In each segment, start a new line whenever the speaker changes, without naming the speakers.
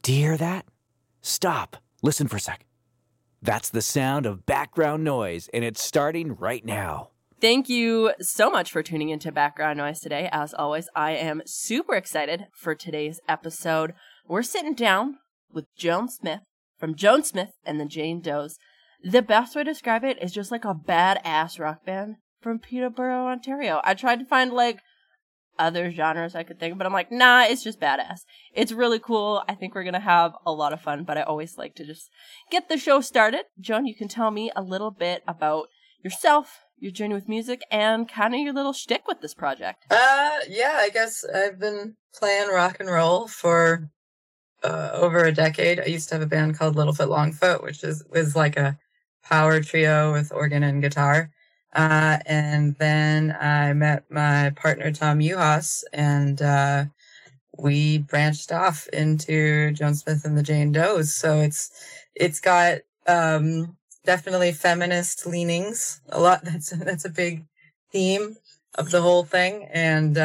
Do you hear that? Stop. Listen for a sec. That's the sound of background noise, and it's starting right now.
Thank you so much for tuning into Background Noise today. As always, I am super excited for today's episode. We're sitting down with Joan Smith from Joan Smith and the Jane Does. The best way to describe it is just like a badass rock band from Peterborough, Ontario. I tried to find like other genres I could think, but I'm like, nah, it's just badass. It's really cool. I think we're going to have a lot of fun, but I always like to just get the show started. Joan, you can tell me a little bit about yourself, your journey with music, and kind of your little shtick with this project.
Yeah, I guess I've been playing rock and roll for over a decade. I used to have a band called Littlefoot Longfoot, which was like a power trio with organ and guitar. And then I met my partner, Tom Uhas, and we branched off into Joan Smith and the Jane Does. So it's got definitely feminist leanings. A lot. That's a big theme of the whole thing. And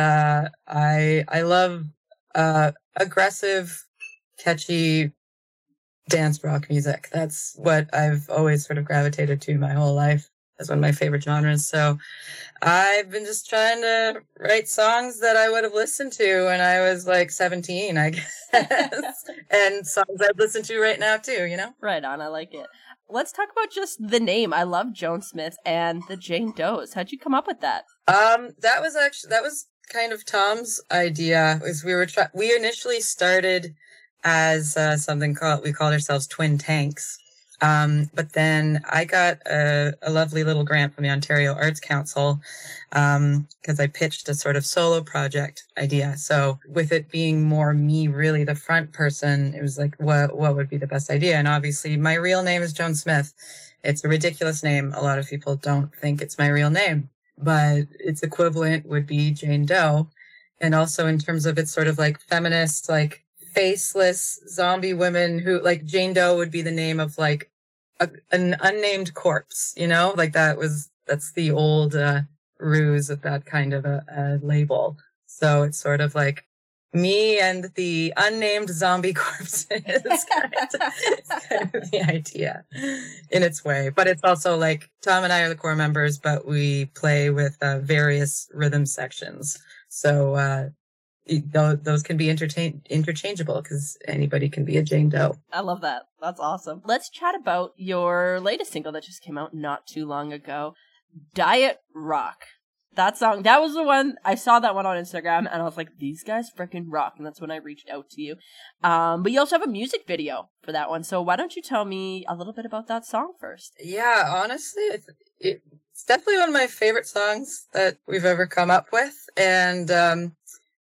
I love aggressive, catchy dance rock music. That's what I've always sort of gravitated to my whole life. That's one of my favorite genres. So I've been just trying to write songs that I would have listened to when I was like 17, I guess. And songs I'd listen to right now too, you know?
Right on. I like it. Let's talk about just the name. I love Joan Smith and the Jane Does. How'd you come up with that?
That was kind of Tom's idea. We initially started as something we called ourselves Twin Tanks. But then I got a lovely little grant from the Ontario Arts Council, because I pitched a sort of solo project idea. So with it being more me, really the front person, it was like, what would be the best idea? And obviously my real name is Joan Smith. It's a ridiculous name. A lot of people don't think it's my real name, but its equivalent would be Jane Doe. And also in terms of it's sort of like feminist, like faceless zombie women who like Jane Doe would be the name of like an unnamed corpse, you know, like that's the old ruse of that kind of a label. So it's sort of like me and the unnamed zombie corpses. It's kind of the idea in its way. But it's also like Tom and I are the core members, but we play with various rhythm sections. So those can be interchangeable because anybody can be a Jane Doe.
I love that. That's awesome. Let's chat about your latest single that just came out not too long ago, Diet Rock. That song, that was the one, I saw that one on Instagram and I was like, these guys freaking rock. And that's when I reached out to you. But you also have a music video for that one. So why don't you tell me a little bit about that song first?
Yeah, honestly, it's definitely one of my favorite songs that we've ever come up with. And,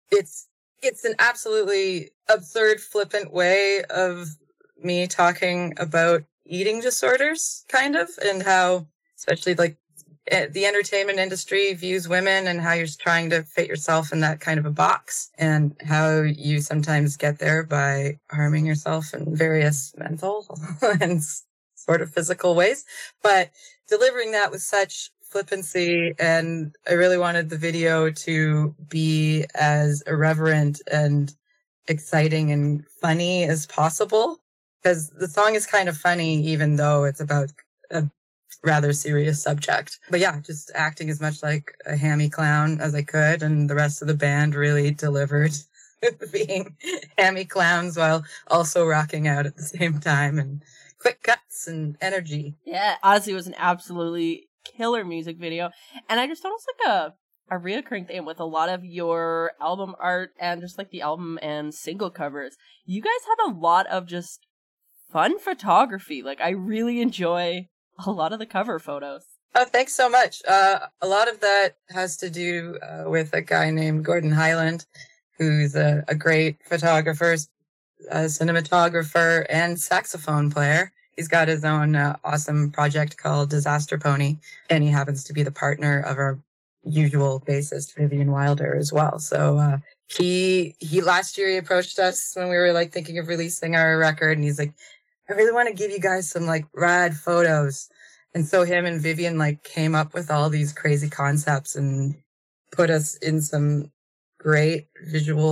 it's an absolutely absurd, flippant way of me talking about eating disorders, kind of, and how, especially like the entertainment industry views women and how you're trying to fit yourself in that kind of a box and how you sometimes get there by harming yourself in various mental and sort of physical ways, but delivering that with such flippancy, and I really wanted the video to be as irreverent and exciting and funny as possible, because the song is kind of funny even though it's about a rather serious subject. But yeah, just acting as much like a hammy clown as I could, and the rest of the band really delivered being hammy clowns while also rocking out at the same time, and quick cuts and energy.
Yeah, honestly, it was an absolutely killer music video, and I just thought it was like a reoccurring theme with a lot of your album art and just like the album and single covers. You guys have a lot of just fun photography. Like, I really enjoy a lot of the cover photos.
Oh, thanks so much. A lot of that has to do with a guy named Gordon Highland, who's a great photographer, cinematographer, and saxophone player. He's got his own awesome project called Disaster Pony, and he happens to be the partner of our usual bassist, Vivian Wilder, as well. So he last year he approached us when we were like thinking of releasing our record, and he's like, I really want to give you guys some like rad photos. And so him and Vivian like came up with all these crazy concepts and put us in some great visual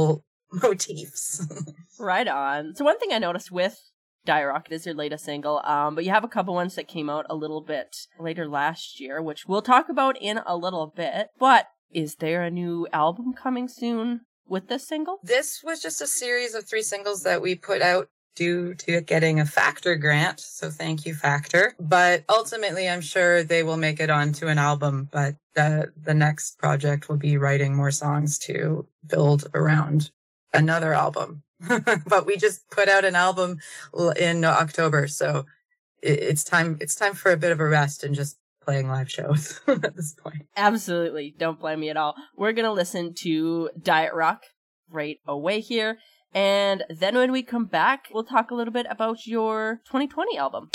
motifs.
Right on. So one thing I noticed with Diet Rock is your latest single, but you have a couple ones that came out a little bit later last year, which we'll talk about in a little bit. But is there a new album coming soon with this single?
This was just a series of 3 singles that we put out due to getting a Factor grant. So thank you, Factor. But ultimately, I'm sure they will make it onto an album. But the next project will be writing more songs to build around another album. But we just put out an album in October. So it's time for a bit of a rest and just playing live shows at this point.
Absolutely. Don't blame me at all. We're going to listen to Diet Rock right away here. And then when we come back, we'll talk a little bit about your 2020 album.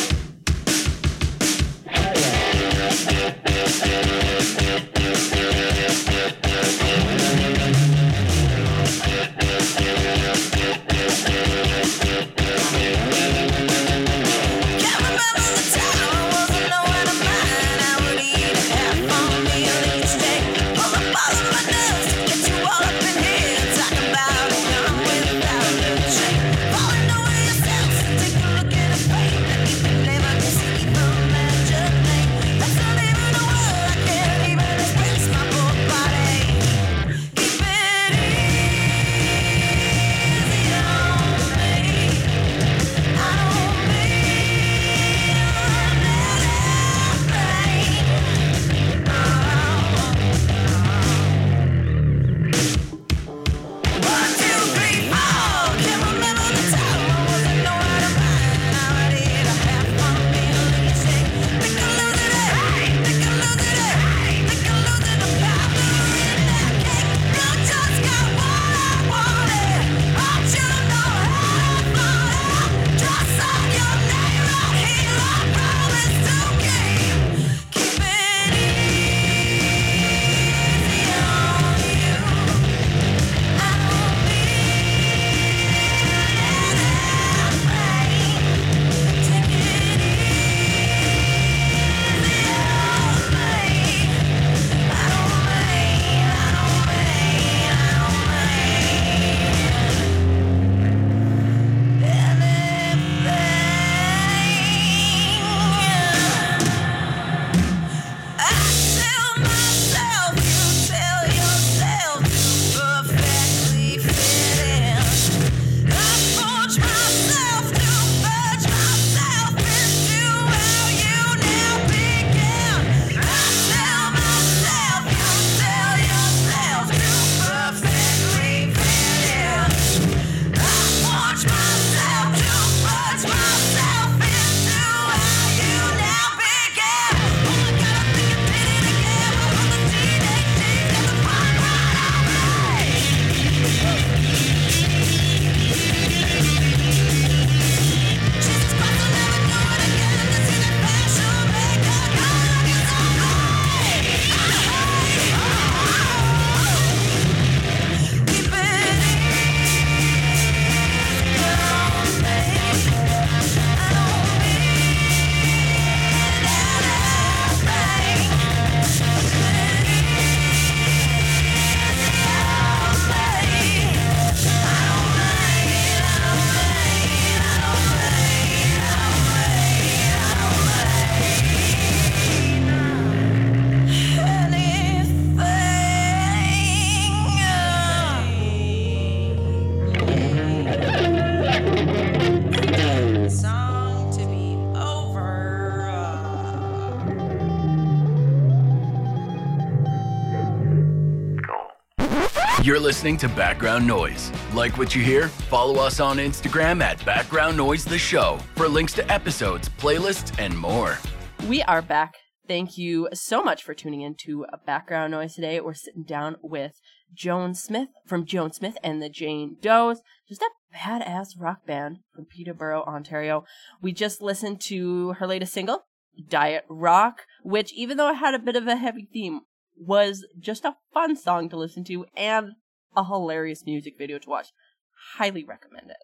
You're listening to Background Noise. Like what you hear? Follow us on Instagram at Background Noise The Show for links to episodes, playlists, and more.
We are back. Thank you so much for tuning in to Background Noise today. We're sitting down with Joan Smith from Joan Smith and the Jane Does. Just a badass rock band from Peterborough, Ontario. We just listened to her latest single, Diet Rock, which, even though it had a bit of a heavy theme, was just a fun song to listen to and a hilarious music video to watch. Highly recommend it.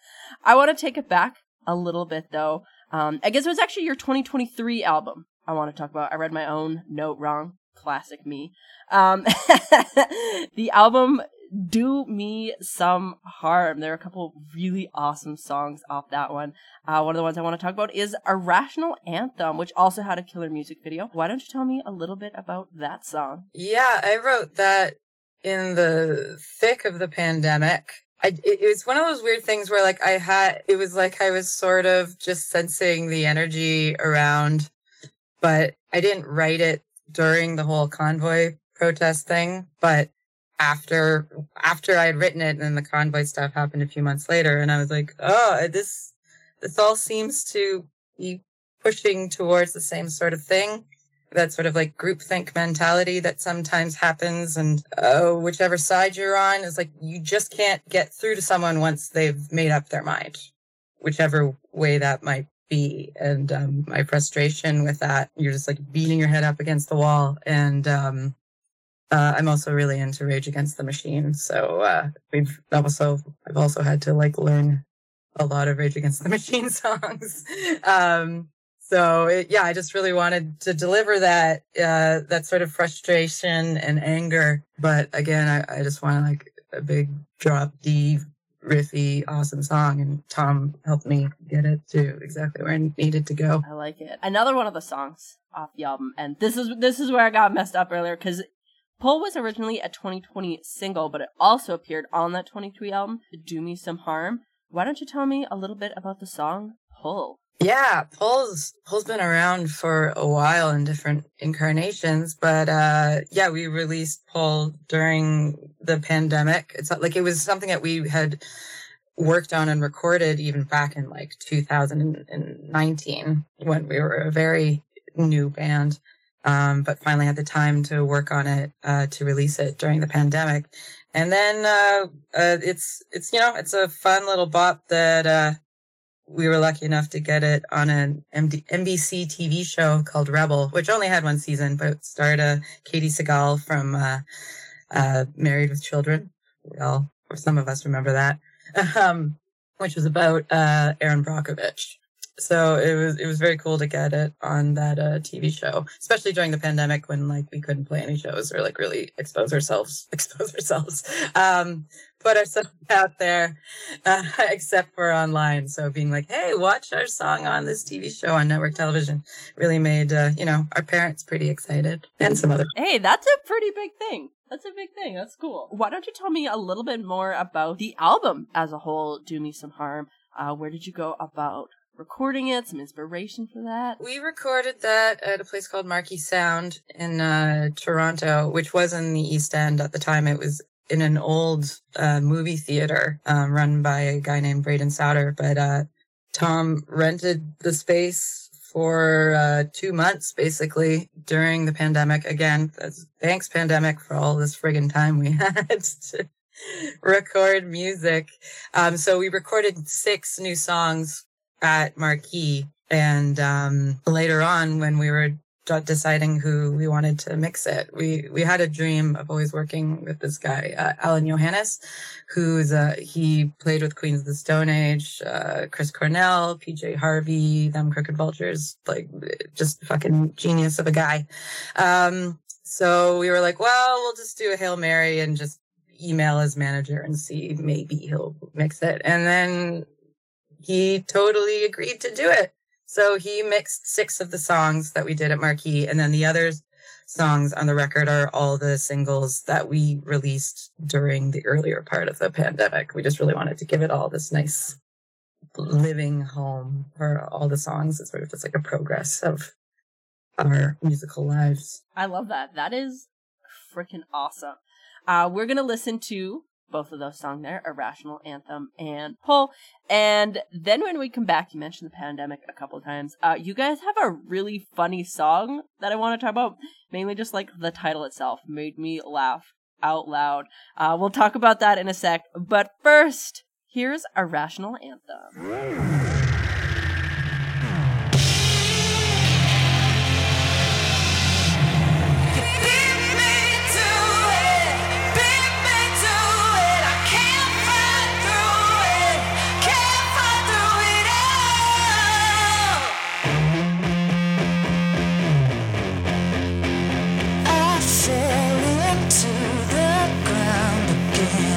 I want to take it back a little bit, though. I guess it was actually your 2023 album I want to talk about. I read my own note wrong. Classic me. The album Do Me Some Harm. There are a couple really awesome songs off that one. One of the ones I want to talk about is Irrational Anthem, which also had a killer music video. Why don't you tell me a little bit about that song?
Yeah, I wrote that in the thick of the pandemic. It was one of those weird things where it was like I was sort of just sensing the energy around, but I didn't write it during the whole convoy protest thing. But after I had written it, and then the convoy stuff happened a few months later, and I was like, oh, this all seems to be pushing towards the same sort of thing. That sort of like groupthink mentality that sometimes happens, and whichever side you're on is like, you just can't get through to someone once they've made up their mind, whichever way that might be. And my frustration with that, you're just like beating your head up against the wall. And I'm also really into Rage Against the Machine, so I've also had to like learn a lot of Rage Against the Machine songs. I just really wanted to deliver that sort of frustration and anger. But again, I just wanted like a big drop D riffy, awesome song. And Tom helped me get it to exactly where I needed to go.
I like it. Another one of the songs off the album. And this is where I got messed up earlier, because Pull was originally a 2020 single, but it also appeared on that 2023 album, Do Me Some Harm. Why don't you tell me a little bit about the song Pull?
Yeah, Pull's been around for a while in different incarnations, but we released Pull during the pandemic. It's not like it was something that we had worked on and recorded even back in like 2019 when we were a very new band, but finally had the time to work on it to release it during the pandemic. And then it's a fun little bop that we were lucky enough to get it on an NBC TV show called Rebel, which only had one season, but it starred Katie Seagal from Married with Children. Some of us remember that, which was about Erin Brockovich. So it was very cool to get it on that TV show, especially during the pandemic when like we couldn't play any shows or like really expose ourselves, put ourselves out there, except for online. So being like, hey, watch our song on this TV show on network television really made our parents pretty excited, and some other.
Hey, that's a pretty big thing. That's a big thing. That's cool. Why don't you tell me a little bit more about the album as a whole, Do Me Some Harm? Where did you go about recording it, some inspiration for that?
We recorded that at a place called Marquee Sound in Toronto, which was in the East End at the time. It was in an old movie theater run by a guy named Braden Souter. But Tom rented the space for 2 months, basically, during the pandemic. Again, thanks, pandemic, for all this friggin' time we had to record music. So we recorded 6 new songs at Marquee, and later on, when we were deciding who we wanted to mix it, we had a dream of always working with this guy, Alan Johannes, he played with Queens of the Stone Age, Chris Cornell, PJ Harvey, Them Crooked Vultures, like just fucking genius of a guy. So we were like, well, we'll just do a Hail Mary and just email his manager and see, maybe he'll mix it. And then he totally agreed to do it. So he mixed 6 of the songs that we did at Marquee, and then the other songs on the record are all the singles that we released during the earlier part of the pandemic. We just really wanted to give it all this nice living home for all the songs. It's sort of just like a progress of our musical lives.
I love that. That is freaking awesome. We're going to listen to both of those songs there, Irrational Anthem and Pull. And then when we come back, you mentioned the pandemic a couple of times. You guys have a really funny song that I want to talk about. Mainly just like the title itself made me laugh out loud. We'll talk about that in a sec. But first, here's Irrational Anthem.
Fell into the ground again.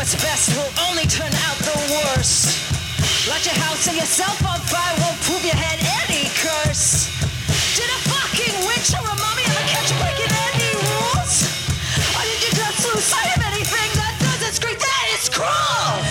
what's best will only turn out the worst. Light your house and yourself on fire won't prove you had any curse. Did a fucking witch or a mummy ever catch you breaking any rules? Or did you just lose sight of anything that doesn't scream that it's cruel?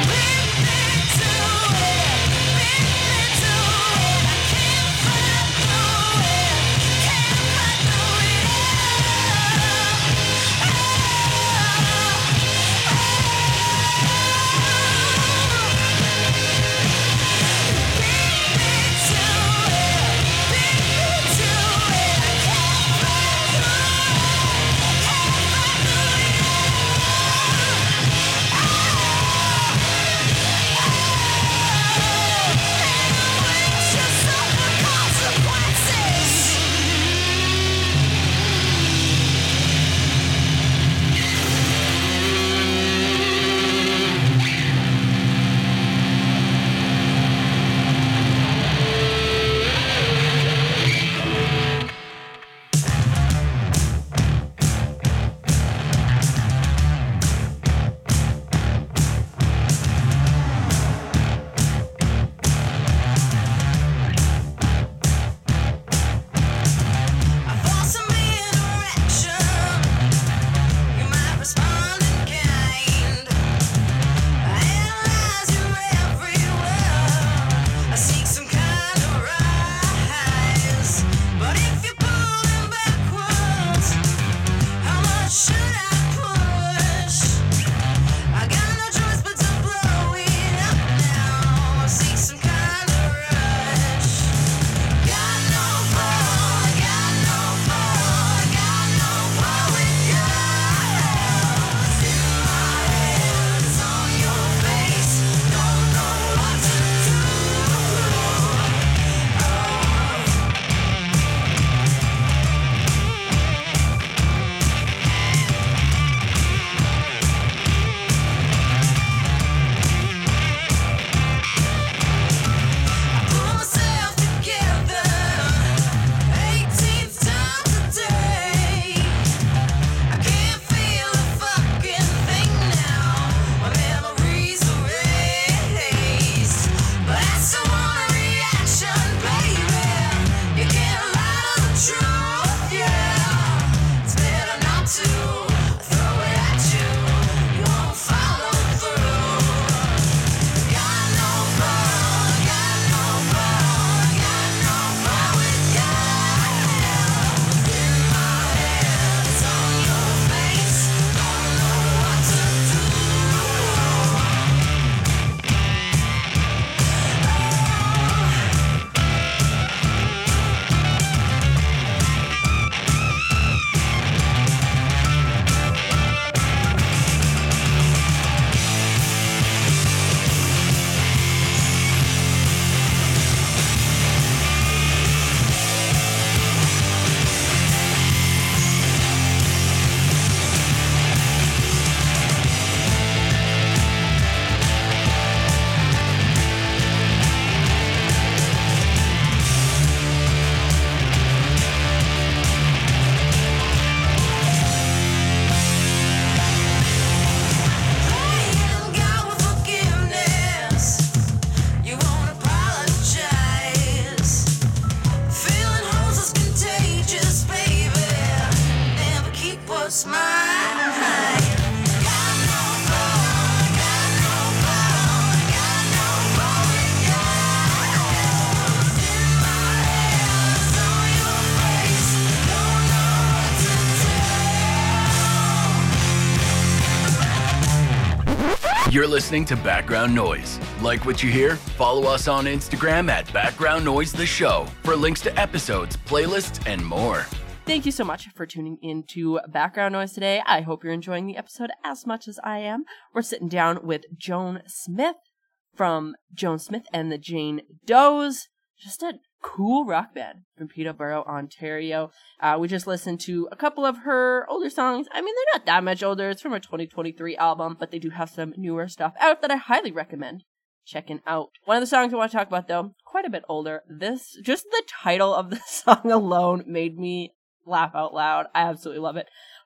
You're listening to Background Noise. Like what you hear? Follow us on Instagram at Background Noise The Show for links to episodes, playlists, and more.
Thank you so much for tuning into Background Noise today. I hope you're enjoying the episode as much as I am. We're sitting down with Joan Smith from Joan Smith and the Jane Does. Just a cool rock band from Peterborough, Ontario. We just listened to a couple of her older songs. I mean, they're not that much older. It's from her 2023 album, but they do have some newer stuff out that I highly recommend checking out. One of the songs I want to talk about, though, quite a bit older. Just the title of the song alone made me laugh out loud. I absolutely love it.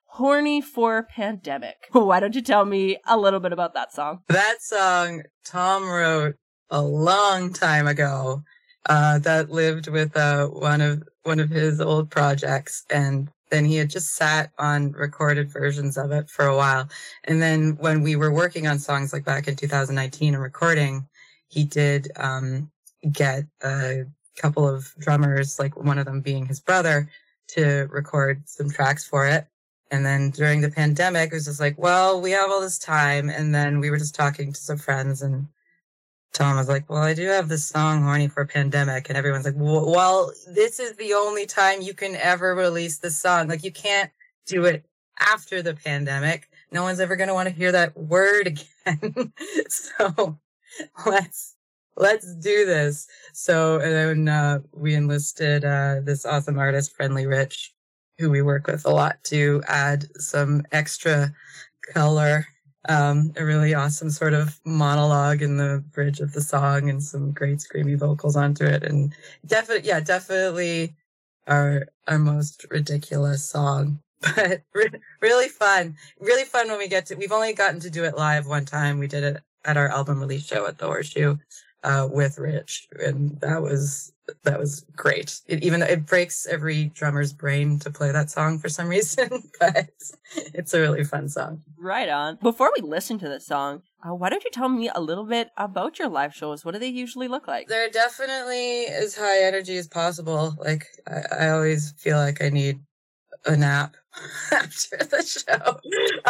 Horny for Pandemic. Why don't you tell me a little bit about that song?
That song Tom wrote a long time ago. That lived with one of his old projects, and then he had just sat on recorded versions of it for a while. And then when we were working on songs like back in 2019 and recording, he did get a couple of drummers, like one of them being his brother, to record some tracks for it. And then during the pandemic, it was just like, well, we have all this time. And then we were just talking to some friends, and Tom was like, well, I do have this song, Horny for Pandemic. And everyone's like, well, this is the only time you can ever release this song. Like, you can't do it after the pandemic. No one's ever going to want to hear that word again. So let's do this. So, and then we enlisted this awesome artist, Friendly Rich, who we work with a lot, to add some extra color. A really awesome sort of monologue in the bridge of the song, and some great screamy vocals onto it. And definitely our most ridiculous song, but really fun when we've only gotten to do it live one time. We did it at our album release show at the Horseshoe, with Rich. And that was great. It breaks every drummer's brain to play that song for some reason, but it's a really fun song.
Right on. Before we listen to this song, why don't you tell me a little bit about your live shows? What do they usually look like?
They're definitely as high energy as possible. Like, I always feel like I need a nap after the show.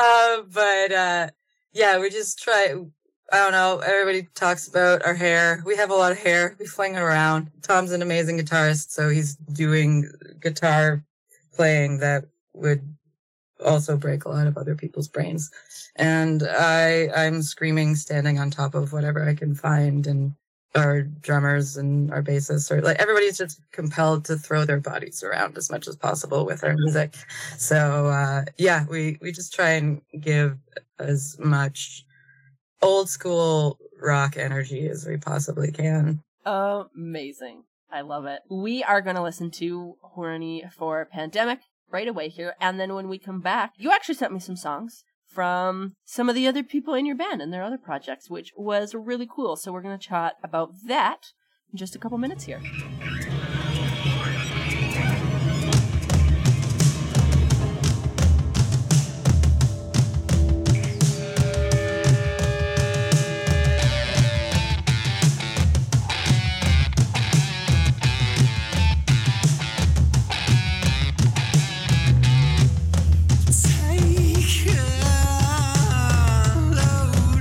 We just try. I don't know. Everybody talks about our hair. We have a lot of hair. We fling it around. Tom's an amazing guitarist, so he's doing guitar playing that would also break a lot of other people's brains. And I'm screaming, standing on top of whatever I can find, and our drummers and our bassists are like, everybody's just compelled to throw their bodies around as much as possible with our music. So we just try and give as much old school rock energy as we possibly can.
Amazing. I love it. We are going to listen to Horny for Pandemic right away here. And then when we come back, you actually sent me some songs from some of the other people in your band and their other projects, which was really cool. So we're going to chat about that in just a couple minutes here.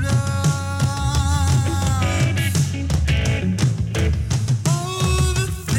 All the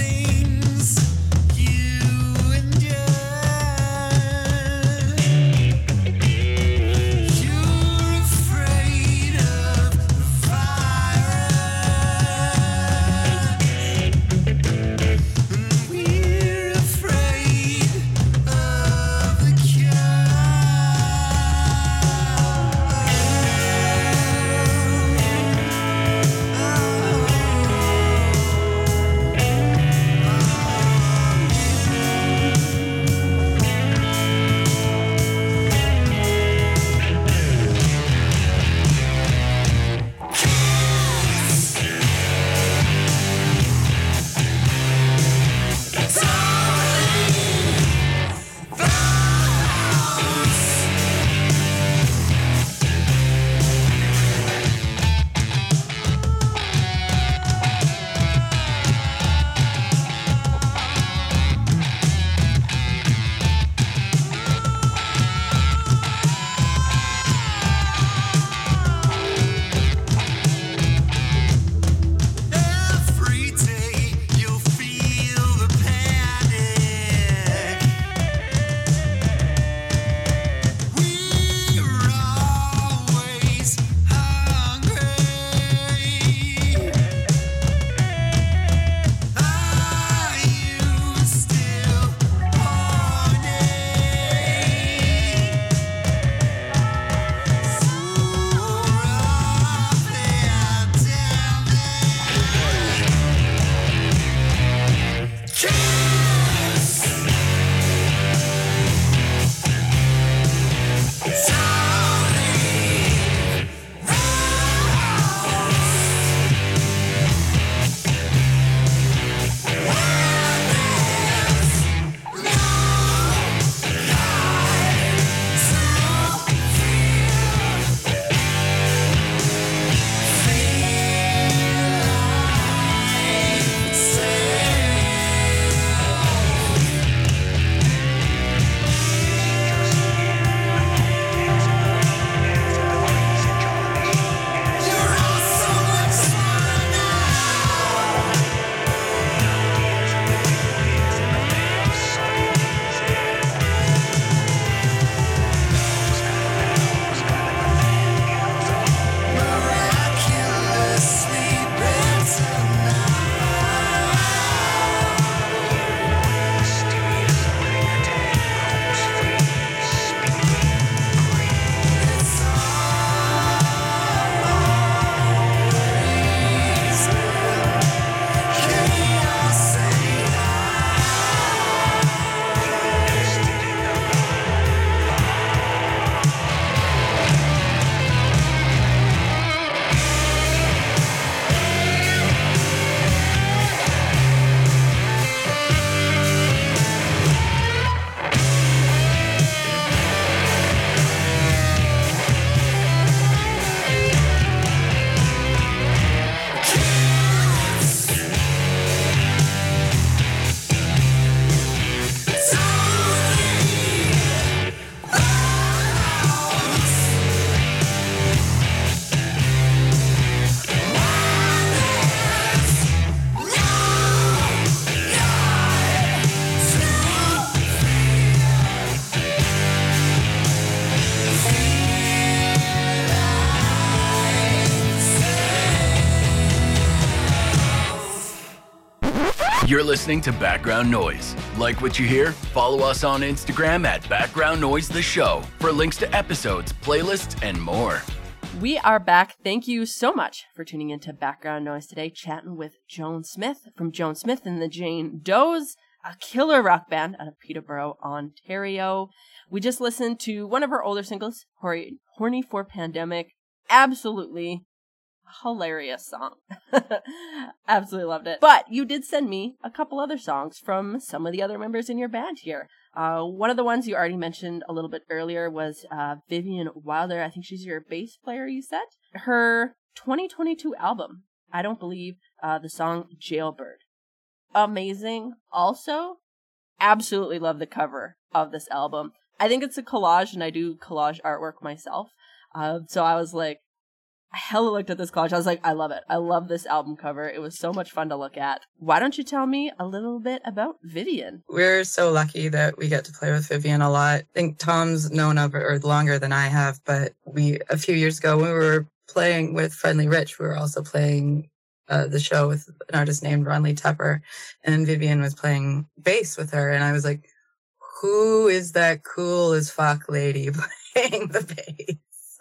You're listening to Background Noise. Like what you hear? Follow us on Instagram at Background Noise The Show for links to episodes, playlists, and more.
We are back. Thank you so much for tuning into Background Noise today, chatting with Joan Smith from Joan Smith and the Jane Does, a killer rock band out of Peterborough, Ontario. We just listened to one of her older singles, Horny for Pandemic. Absolutely hilarious song. Absolutely loved it. But you did send me a couple other songs from some of the other members in your band here. One of the ones you already mentioned a little bit earlier was Vivian Wilder. I think she's your bass player, you said. Her 2022 album, I Don't Believe, the song Jailbird. Amazing. Also, absolutely love the cover of this album. I think it's a collage, and I do collage artwork myself. So I was like, I hella looked at this collage. I was like, I love it. I love this album cover. It was so much fun to look at. Why don't you tell me a little bit about Vivian?
We're so lucky that we get to play with Vivian a lot. I think Tom's known of her longer than I have, but a few years ago, when we were playing with Friendly Rich, we were also playing the show with an artist named Ron Lee Tepper, and Vivian was playing bass with her, and I was like, who is that cool as fuck lady playing the bass?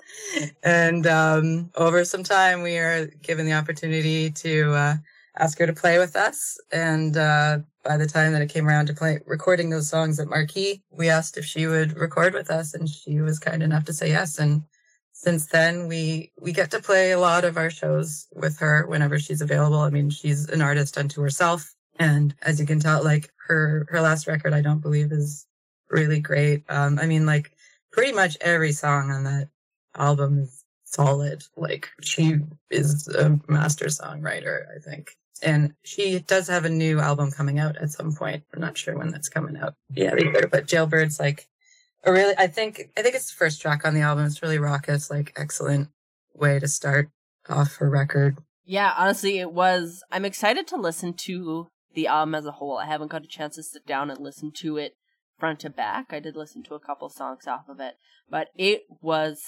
And over some time, we are given the opportunity to ask her to play with us. And by the time that it came around to recording those songs at Marquee, we asked if she would record with us, and she was kind enough to say yes. And since then, we get to play a lot of our shows with her whenever she's available. I mean, she's an artist unto herself. And as you can tell, like her last record, I Don't Believe, is really great. I mean, like pretty much every song on that album is solid. Like, she is a master songwriter, I think. And she does have a new album coming out at some point. I'm not sure when that's coming out. Yeah, either. But Jailbird's like a really, I think it's the first track on the album. It's really raucous, like excellent way to start off her record.
Yeah, honestly, it was. I'm excited to listen to the album as a whole. I haven't got a chance to sit down and listen to it front to back. I did listen to a couple songs off of it, but it was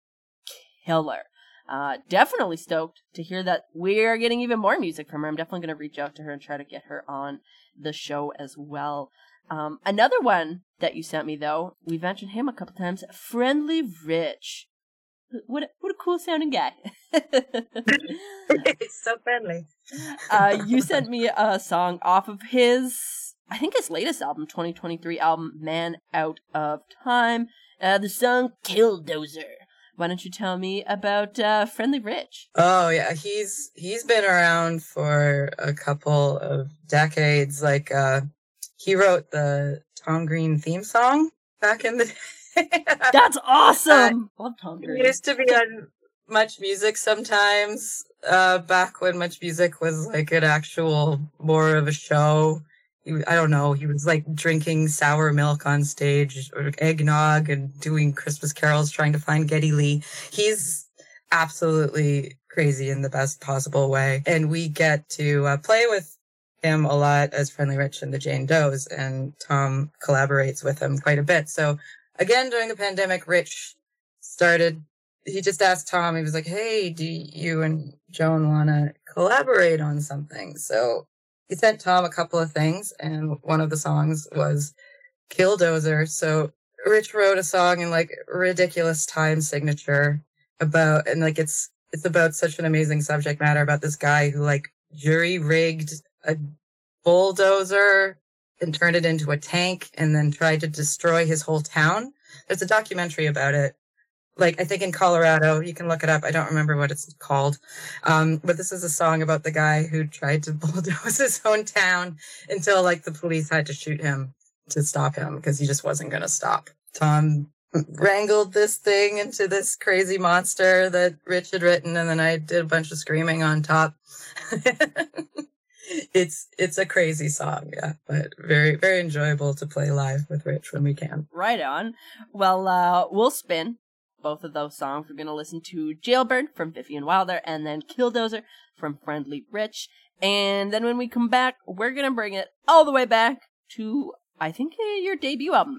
killer. Definitely stoked to hear that we're getting even more music from her. I'm definitely going to reach out to her and try to get her on the show as well. Another one that you sent me, though, we mentioned him a couple times, Friendly Rich. What a cool sounding guy.
It's so friendly.
You sent me a song off of his latest album, 2023 album, Man Out of Time. The song Killdozer. Why don't you tell me about Friendly Rich?
Oh yeah, he's been around for a couple of decades. Like he wrote the Tom Green theme song back in the day.
That's awesome. Love Tom Green.
He used to be on Much Music sometimes. Back when Much Music was like an actual more of a show. I don't know, he was like drinking sour milk on stage or eggnog and doing Christmas carols trying to find Geddy Lee. He's absolutely crazy in the best possible way. And we get to play with him a lot as Friendly Rich and the Jane Does, and Tom collaborates with him quite a bit. So again, during the pandemic, Rich he just asked Tom, he was like, hey, do you and Joan want to collaborate on something? So he sent Tom a couple of things, and one of the songs was Killdozer. So Rich wrote a song in like ridiculous time signature about, and like it's about such an amazing subject matter about this guy who like jury rigged a bulldozer and turned it into a tank and then tried to destroy his whole town. There's a documentary about it. Like, I think in Colorado, you can look it up. I don't remember what it's called. But this is a song about the guy who tried to bulldoze his own town until, like, the police had to shoot him to stop him because he just wasn't going to stop. Tom wrangled this thing into this crazy monster that Rich had written, and then I did a bunch of screaming on top. It's a crazy song, yeah, but very, very enjoyable to play live with Rich when we can.
Right on. Well, we'll spin both of those songs. We're going to listen to Jailbird from Vivian Wilder and then Killdozer from Friendly Rich. And then when we come back, we're going to bring it all the way back to, I think, your debut album.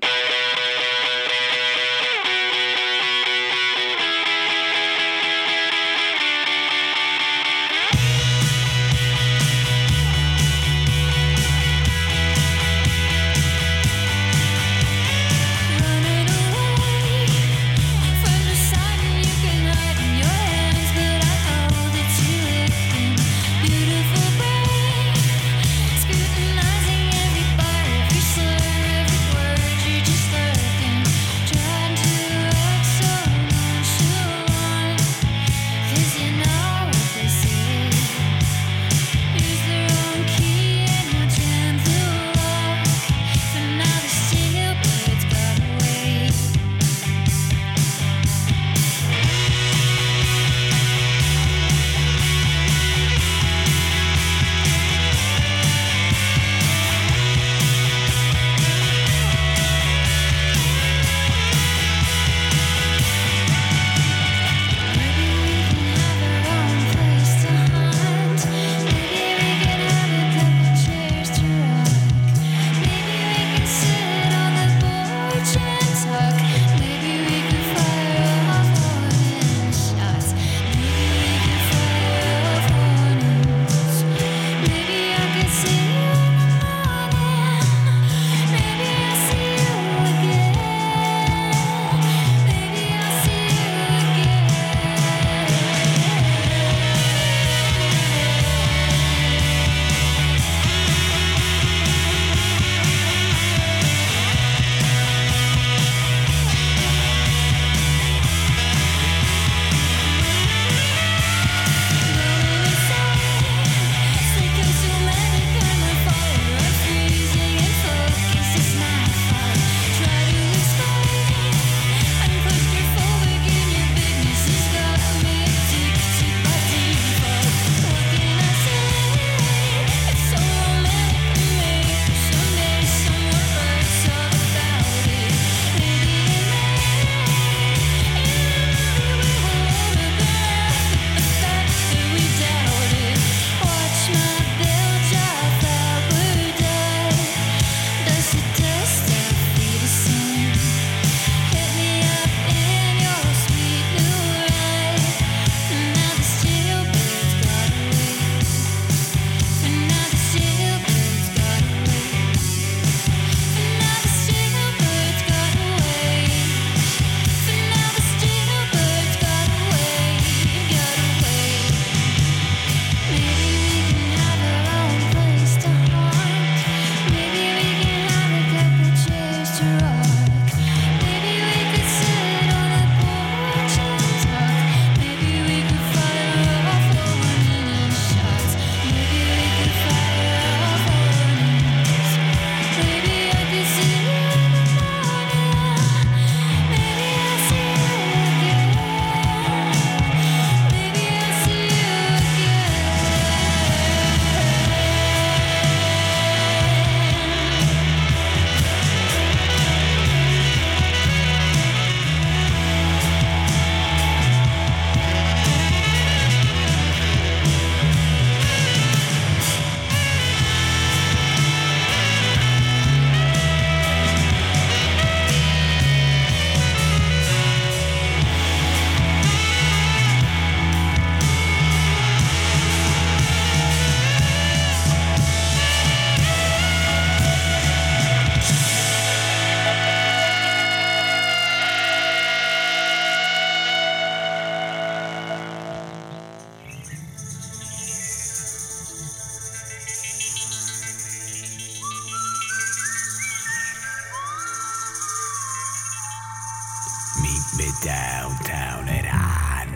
Meet me downtown at Han,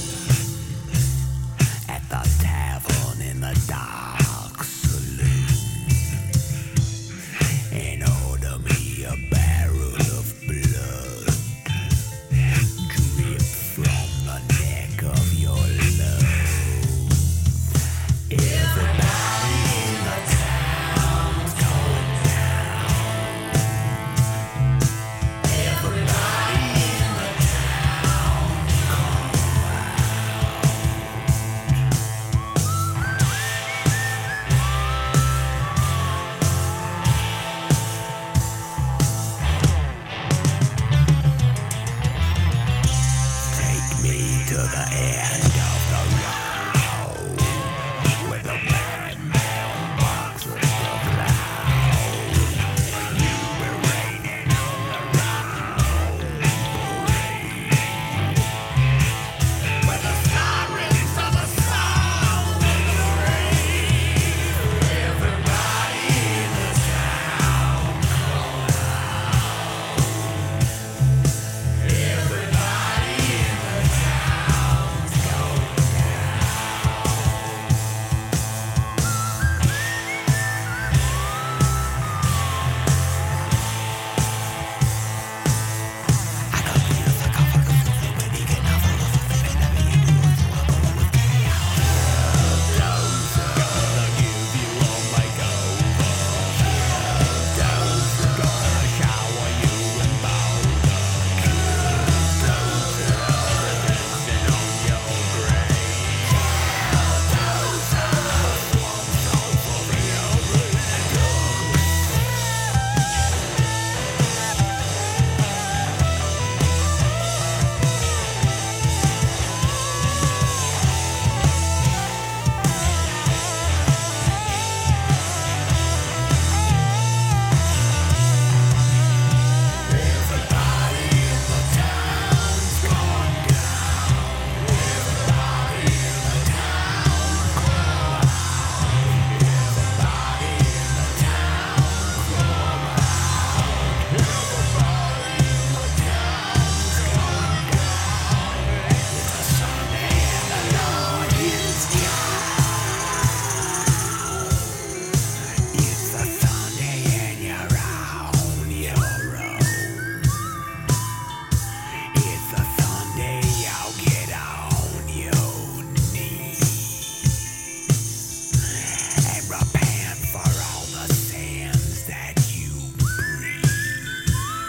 at the tavern in the dark saloon, and order me a barrel of blood, drip from the neck of your love. Everybody in the town's going down. Everybody in the town come Take me to the end of the road, where the man boxes the cloud. You were raining on the round parade, where the sirens of the sound rave. Everybody in the town come out. Everybody in the town's going It's a Sunday and you're on your own. It's a Sunday you'll get on your knees and repent for all the sins that you breathe.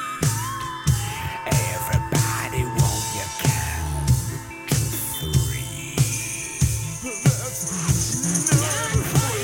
Everybody, won't you count to 3?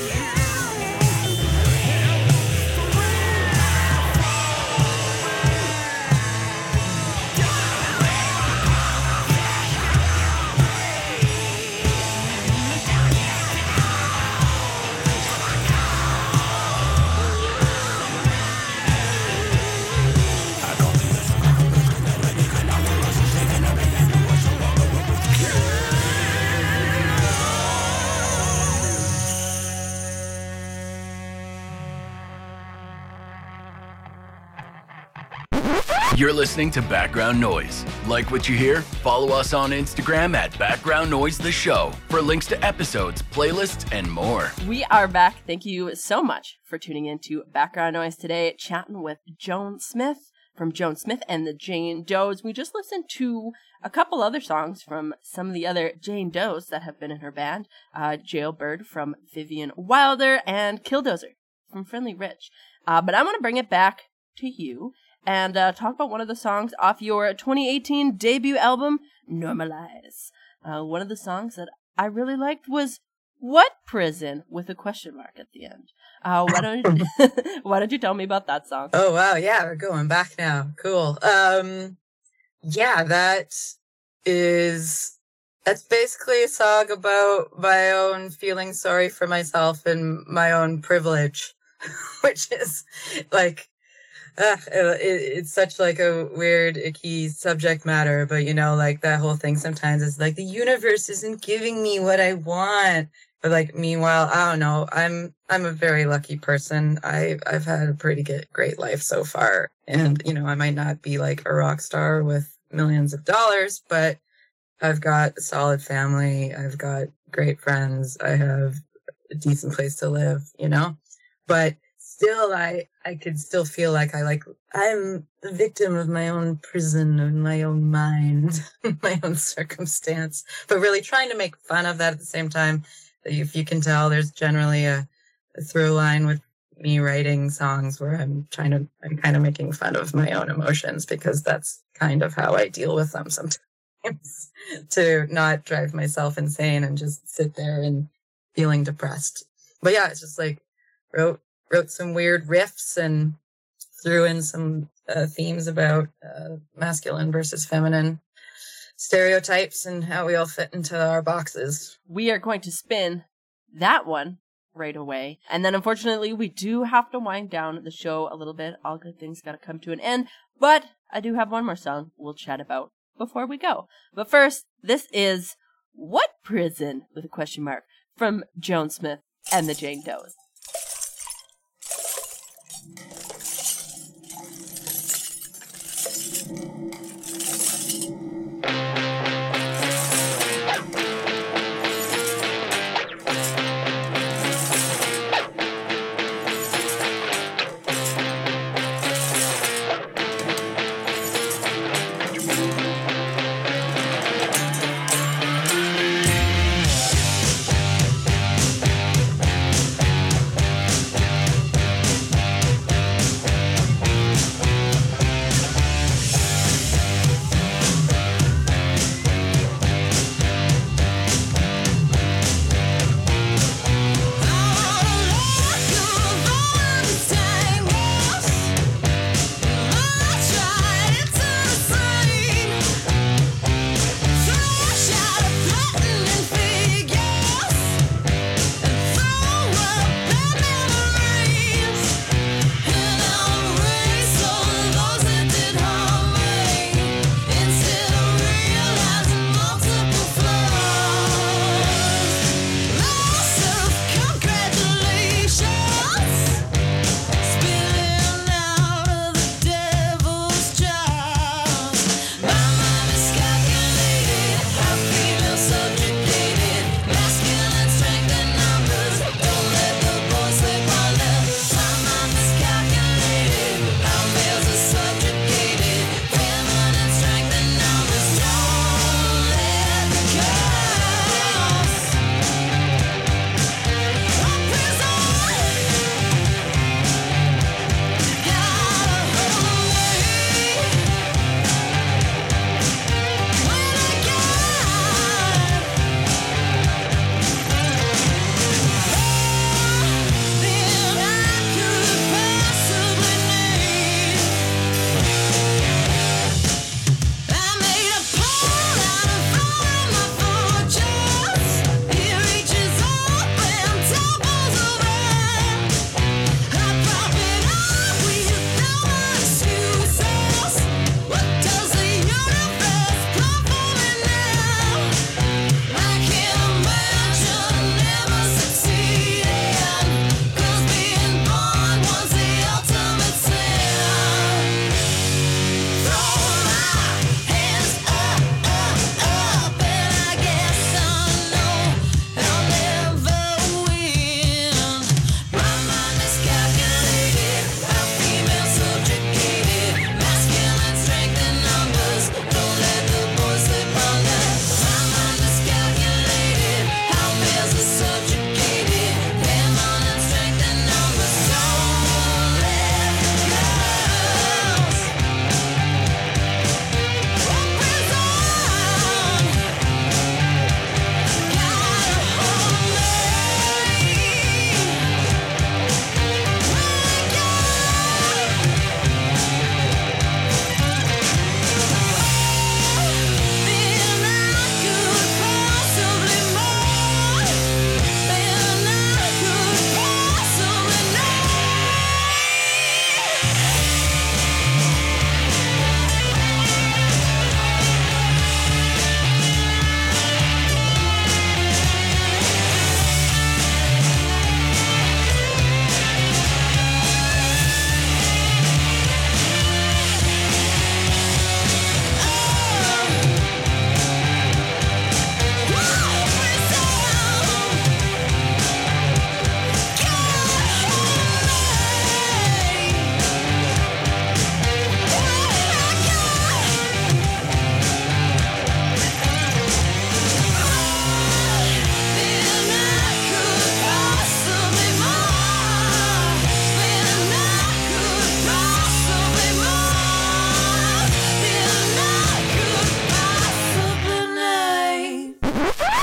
You're listening to Background Noise. Like what you hear? Follow us on Instagram at Background Noise The Show for links to episodes, playlists, and more.
We are back. Thank you so much for tuning in to Background Noise today, chatting with Joan Smith from Joan Smith and the Jane Does. We just listened to a couple other songs from some of the other Jane Does that have been in her band. Jailbird from Vivian Wilder and Killdozer from Friendly Rich. But I want to bring it back to you and talk about one of the songs off your 2018 debut album, Normalize. One of the songs that I really liked was What Prison? With a question mark at the end. Why don't you tell me about that song?
Oh, wow. Yeah, we're going back now. Cool. Yeah, that's basically a song about my own feeling sorry for myself and my own privilege, which is like, it's such like a weird, icky subject matter, but you know, like that whole thing sometimes is like the universe isn't giving me what I want. But like, meanwhile, I don't know. I'm a very lucky person. I've had a pretty great life so far, and you know, I might not be like a rock star with millions of dollars, but I've got a solid family. I've got great friends. I have a decent place to live, but still I could still feel like I'm a victim of my own prison, of my own mind, my own circumstance, but really trying to make fun of that at the same time. If you can tell, there's generally a through line with me writing songs where I'm kind of making fun of my own emotions, because that's kind of how I deal with them sometimes, to not drive myself insane and just sit there and feeling depressed. But yeah, it's just like wrote some weird riffs and threw in some themes about masculine versus feminine stereotypes and how we all fit into our boxes.
We are going to spin that one right away. And then unfortunately, we do have to wind down the show a little bit. All good things got to come to an end. But I do have one more song we'll chat about before we go. But first, this is What Prison? With a question mark from Joan Smith and the Jane Does.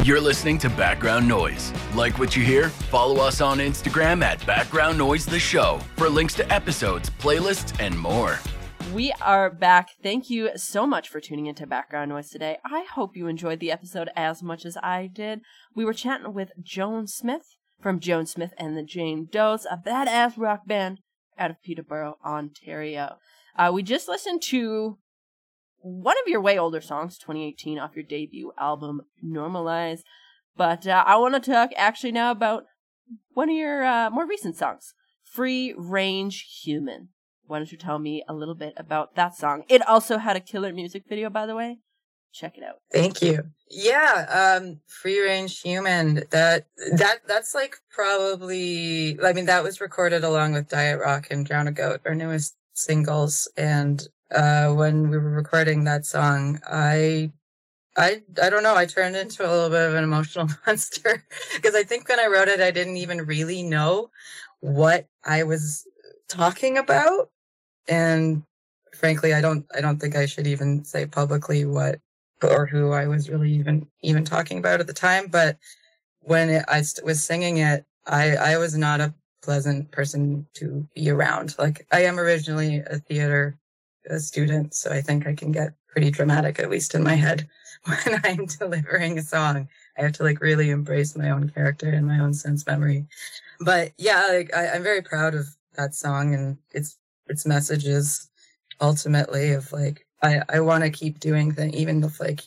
You're listening to Background Noise. Like what you hear? Follow us on Instagram at Background Noise The Show for links to episodes, playlists, and more.
We are back. Thank you so much for tuning into Background Noise today. I hope you enjoyed the episode as much as I did. We were chatting with Joan Smith from Joan Smith and the Jane Does, a badass rock band out of Peterborough, Ontario. We just listened to one of your way older songs, 2018, off your debut album, Normalize. But I want to talk actually now about one of your more recent songs, Free Range Human. Why don't you tell me a little bit about that song? It also had a killer music video, by the way. Check it out.
Thank you. Yeah, Free Range Human. That's like probably, I mean, that was recorded along with Diet Rock and Drown a Goat, our newest singles. And when we were recording that song, I don't know, I turned into a little bit of an emotional monster because I think when I wrote it, I didn't even really know what I was talking about. And frankly, I don't think I should even say publicly what or who I was really even talking about at the time. But when I was singing it, I was not a pleasant person to be around. Like, I am originally a theater student, so I think I can get pretty dramatic, at least in my head, when I'm delivering a song. I have to like really embrace my own character and my own sense memory. But yeah, like, I'm very proud of that song and its messages ultimately of like, I want to keep doing things, even if like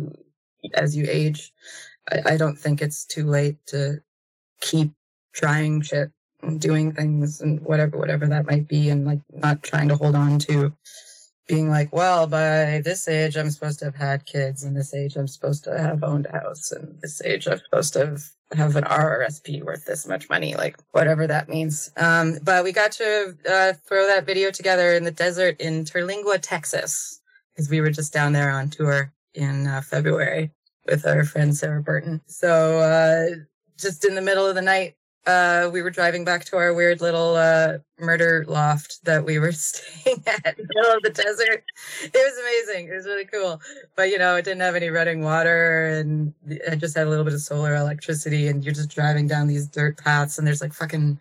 as you age, I don't think it's too late to keep trying shit and doing things and whatever that might be, and like not trying to hold on to being like, well, by this age I'm supposed to have had kids, and this age I'm supposed to have owned a house, and this age I'm supposed to have an RRSP worth this much money, like whatever that means. But we got to throw that video together in the desert in Terlingua, Texas, because we were just down there on tour in February with our friend Sarah Burton. So just in the middle of the night, we were driving back to our weird little murder loft that we were staying at in the middle of the desert. It was amazing. It was really cool. But, you know, it didn't have any running water, and it just had a little bit of solar electricity, and you're just driving down these dirt paths, and there's like fucking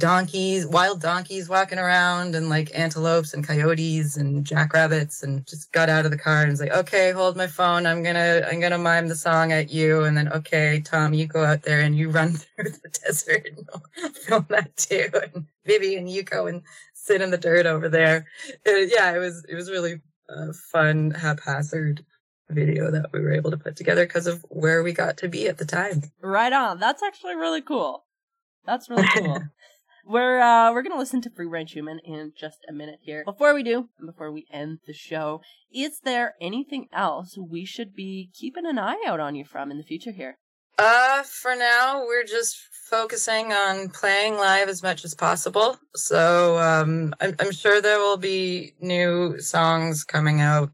wild donkeys walking around, and like antelopes and coyotes and jackrabbits, and just got out of the car and was like, okay, hold my phone. I'm gonna mime the song at you. And then, okay, Tom, you go out there and you run through the desert and I'll film that too. And Vivi and you go and sit in the dirt over there. It was really fun, haphazard video that we were able to put together because of where we got to be at the time.
Right on. That's actually really cool. That's really cool. We're going to listen to Free Range Human in just a minute here. Before we do, and before we end the show, is there anything else we should be keeping an eye out on you from in the future here?
For now, we're just focusing on playing live as much as possible. So, I'm sure there will be new songs coming out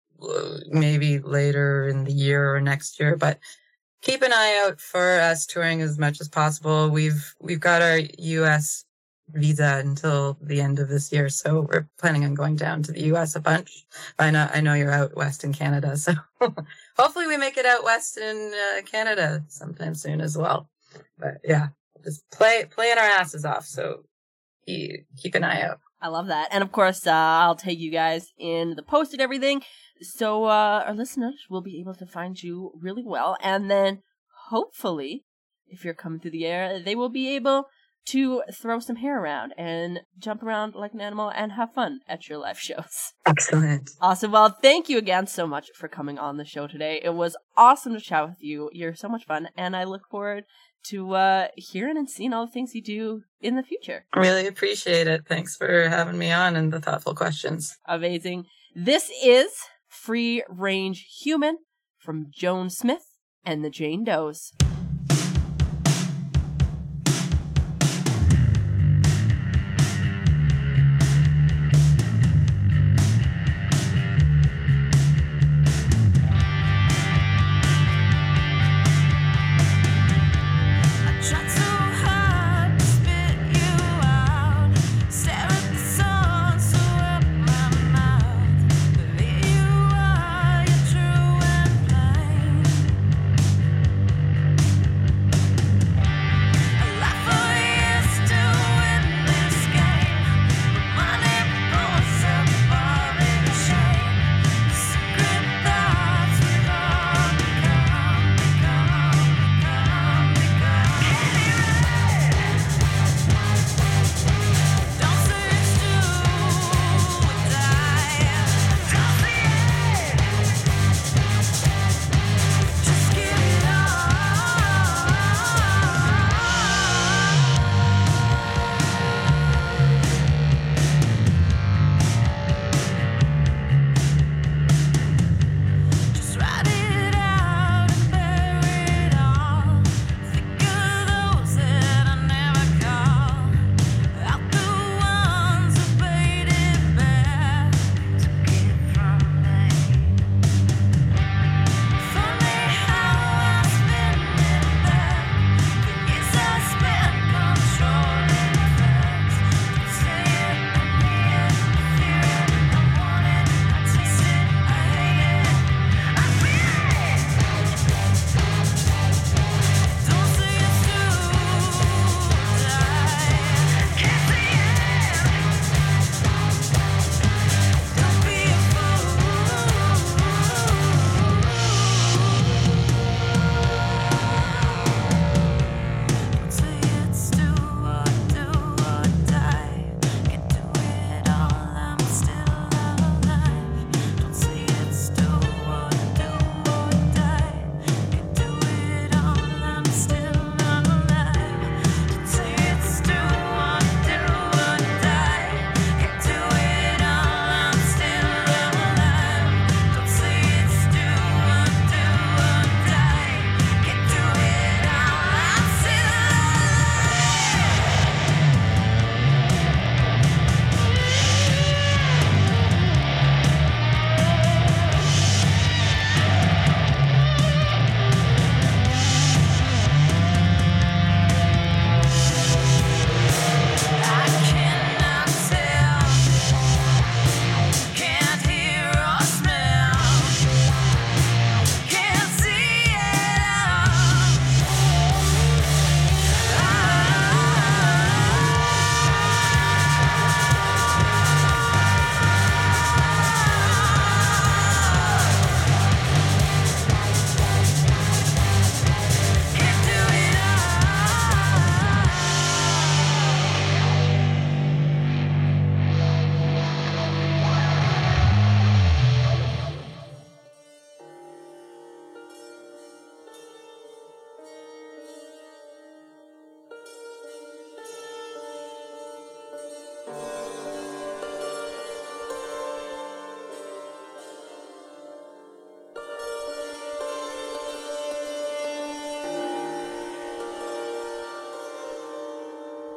maybe later in the year or next year, but keep an eye out for us touring as much as possible. We've got our U.S. visa until the end of this year, so we're planning on going down to the U.S. a bunch. I know you're out west in Canada, so hopefully we make it out west in Canada sometime soon as well. But yeah, just playing our asses off, so keep an eye out.
I love that. And of course, I'll tag you guys in the post and everything, so our listeners will be able to find you really well. And then, hopefully, if you're coming through the air, they will be able to throw some hair around and jump around like an animal and have fun at your live shows.
Excellent.
Awesome. Well, thank you again so much for coming on the show today. It was awesome to chat with you. You're so much fun, and I look forward to hearing and seeing all the things you do in the future.
Really appreciate it. Thanks for having me on and the thoughtful questions.
Amazing. This is Free Range Human from Joan Smith and the Jane Does.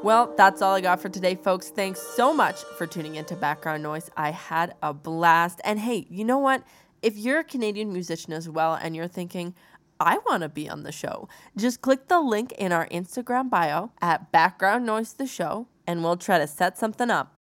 Well, that's all I got for today, folks. Thanks so much for tuning into Background Noise. I had a blast. And hey, you know what? If you're a Canadian musician as well and you're thinking, I want to be on the show, just click the link in our Instagram bio at Background Noise the Show, and we'll try to set something up.